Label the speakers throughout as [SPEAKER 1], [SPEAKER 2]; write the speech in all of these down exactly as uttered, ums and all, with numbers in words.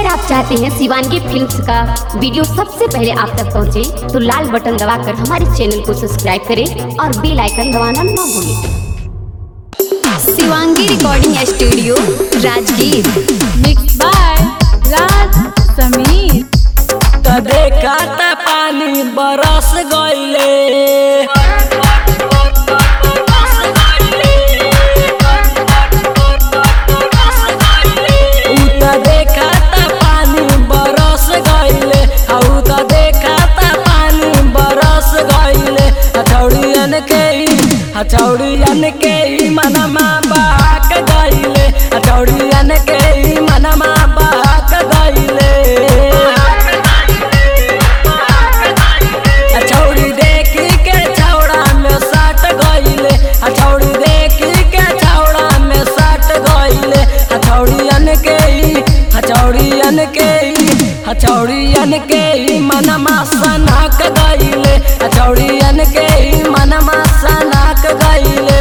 [SPEAKER 1] अगर आप चाहते हैं शिवांगी फिल्म्स का वीडियो सबसे पहले आप तक पहुंचे, तो लाल बटन दबाकर हमारे चैनल को सब्सक्राइब करें और बेल आइकन दबाना ना भूलें। Shivangi recording studio Rajgir.
[SPEAKER 2] Mix by Raj Sameer.
[SPEAKER 3] त देखा त पानी बरस गईले, उ त देखा त पानी बरस गईले, उ त देखा त पानी बरस गईले। हथौड़ियन के हथौड़ियन के मनमा बहक गईले, हथौड़ियन के मनमा बहक गईले। हथौड़ी देखी के छौड़ा में सट गईले, हथौड़ी देखी के छौड़ा में सट गईले। हथौड़ियन के हथौड़ियन के हथौड़ियन के मनमा सनक गईले, हथौड़ियन के मनमा सनक गईले।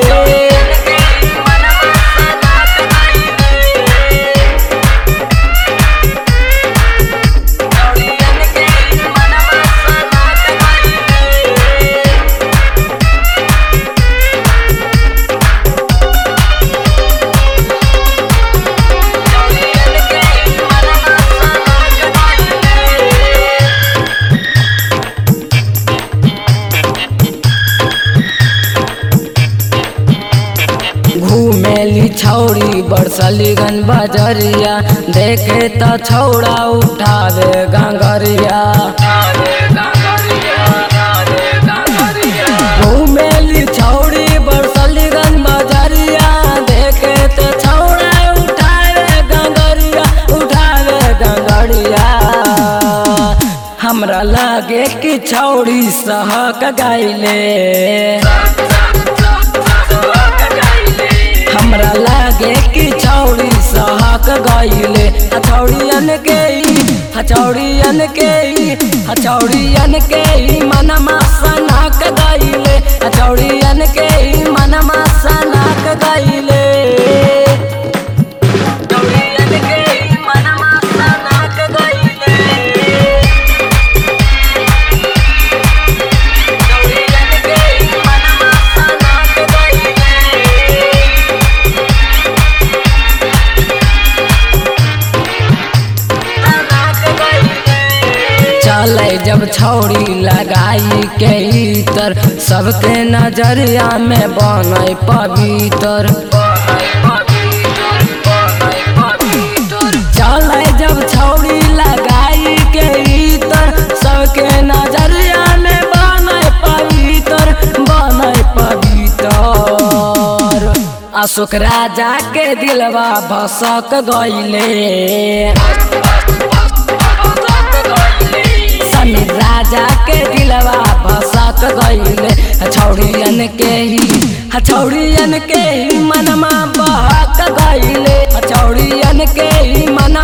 [SPEAKER 3] घूमेली छौड़ी बरसलीगन बजरिया, देखे त छौड़ा उठावे गंगरिया। घूमेली छौड़ी बरसलीगन बजरिया, देखे त छौड़ा उठावे गंगरिया, उठावे गंगरिया। हमरा लागे कि छौड़ी सहक गईले, हमरा लागे कि छौड़ी सहक गईले। हथौड़ियन के हथौड़ियन के हथौड़ियन के मनमा सनक गईले, हथौड़ियन के मनमा सनक गईले। हथौड़ियन के मनमा सनक गईले, हथौड़ियन के मनमा सनक गईले। चले जब छौड़ी लगाई के इतर, सबके नजरिया में बने पवित्र। चले जब छौड़ी लगाई के इतर, सबके नजरिया में बने पवित्र, बने पवित्र। अशोक राजा के दिलवा भसक गईले, समीर राजा के दिलवा भसक गईले। हथौड़ियन के ही हथौड़ियन के ही मनमा बहक गईले, हथौड़ियन के ही मन